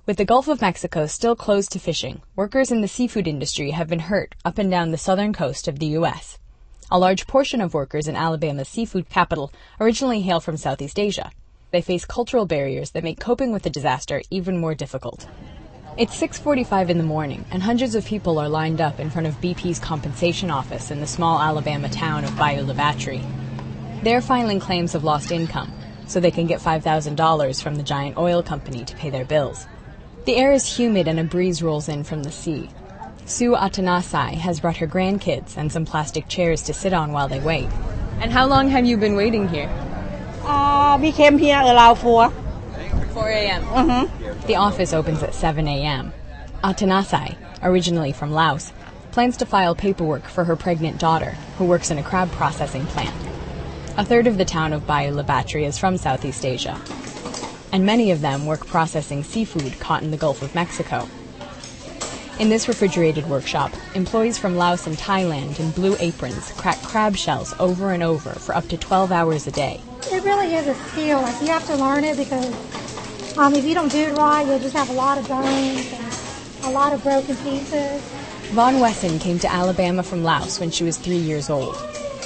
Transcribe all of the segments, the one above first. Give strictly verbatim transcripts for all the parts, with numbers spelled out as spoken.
With the Gulf of Mexico still closed to fishing, workers in the seafood industry have been hurt up and down the southern coast of the U S. A large portion of workers in Alabama's seafood capital originally hail from Southeast Asia. They face cultural barriers that make coping with the disaster even more difficult. It's six forty-five in the morning, and hundreds of people are lined up in front of B P's compensation office in the small Alabama town of Bayou La Batre. They're filing claims of lost income, so they can get five thousand dollars from the giant oil company to pay their bills. The air is humid and a breeze rolls in from the sea. Sue Atanasai has brought her grandkids and some plastic chairs to sit on while they wait. And how long have you been waiting here? Uh, we came here around four. four a.m. Mm-hmm. The office opens at seven a.m. Atanasai, originally from Laos, plans to file paperwork for her pregnant daughter, who works in a crab processing plant. A third of the town of Bayou La Batre is from Southeast Asia, and many of them work processing seafood caught in the Gulf of Mexico. In this refrigerated workshop, employees from Laos and Thailand in blue aprons crack crab shells over and over for up to twelve hours a day. It really is a skill. Like, you have to learn it because um, if you don't do it right, you'll just have a lot of bones and a lot of broken pieces. Vaughn Wesson came to Alabama from Laos when she was three years old.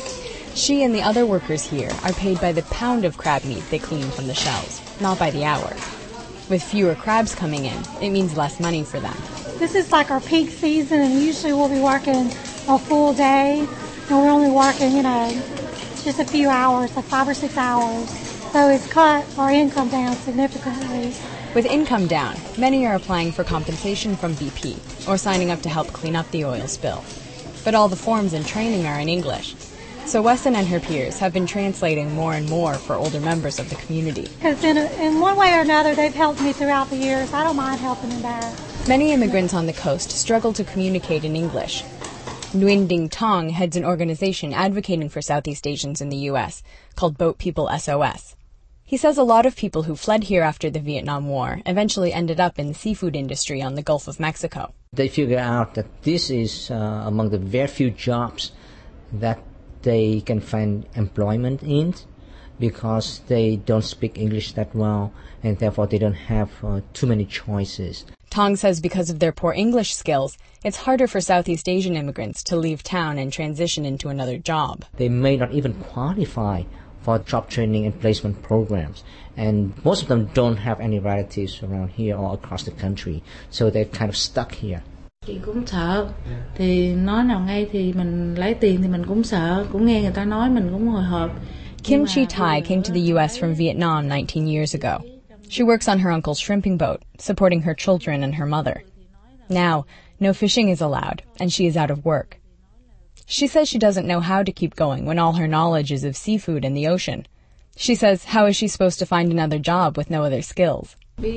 She and the other workers here are paid by the pound of crab meat they clean from the shells, not by the hour. With fewer crabs coming in, it means less money for them. This is like our peak season, and usually we'll be working a full day, and we're only working, you know, just a few hours, like five or six hours. So it's cut our income down significantly. With income down, many are applying for compensation from B P or signing up to help clean up the oil spill. But all the forms and training are in English. So Wesson and her peers have been translating more and more for older members of the community. Because in, in one way or another, they've helped me throughout the years. I don't mind helping them back. Many immigrants on the coast struggle to communicate in English. Nguyen Ding Tong heads an organization advocating for Southeast Asians in the U S called Boat People S O S. He says a lot of people who fled here after the Vietnam War eventually ended up in the seafood industry on the Gulf of Mexico. They figure out that this is uh, among the very few jobs that they can find employment in because they don't speak English that well, and therefore they don't have uh, too many choices. Tong says because of their poor English skills, it's harder for Southeast Asian immigrants to leave town and transition into another job. They may not even qualify for job training and placement programs, and most of them don't have any relatives around here or across the country, so they're kind of stuck here. Chị cũng sợ, thì nói nào ngay thì mình lấy tiền thì mình cũng sợ, cũng nghe người ta nói mình cũng hồi hộp. Kim Chi Tai came to the U S from Vietnam nineteen years ago. She works on her uncle's shrimping boat, supporting her children and her mother. Now, no fishing is allowed, and she is out of work. She says she doesn't know how to keep going when all her knowledge is of seafood and the ocean. She says, how is she supposed to find another job with no other skills?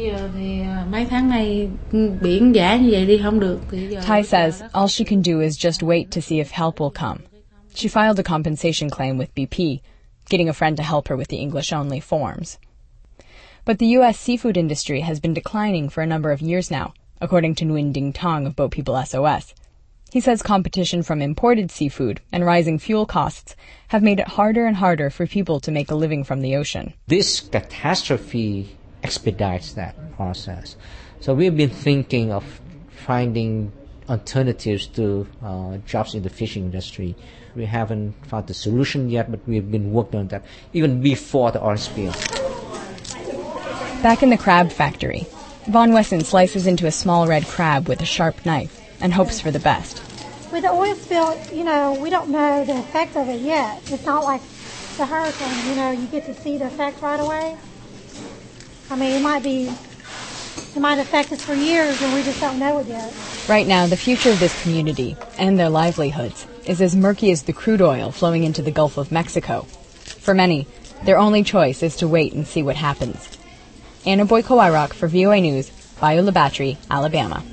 Tai says all she can do is just wait to see if help will come. She filed a compensation claim with B P, getting a friend to help her with the English-only forms. But the U S seafood industry has been declining for a number of years now, according to Nguyen Ding Tong of Boat People S O S. He says competition from imported seafood and rising fuel costs have made it harder and harder for people to make a living from the ocean. This catastrophe expedites that process. So we've been thinking of finding alternatives to uh, jobs in the fishing industry. We haven't found the solution yet, but we've been working on that even before the oil spill. Back in the crab factory, Vaughn Wesson slices into a small red crab with a sharp knife and hopes for the best. With the oil spill, you know, we don't know the effect of it yet. It's not like the hurricane, you know, you get to see the effect right away. I mean, it might be, it might affect us for years and we just don't know it yet. Right now, the future of this community and their livelihoods is as murky as the crude oil flowing into the Gulf of Mexico. For many, their only choice is to wait and see what happens. Anna Boyko-Iraq for V O A News, Bayou La Batre, Alabama.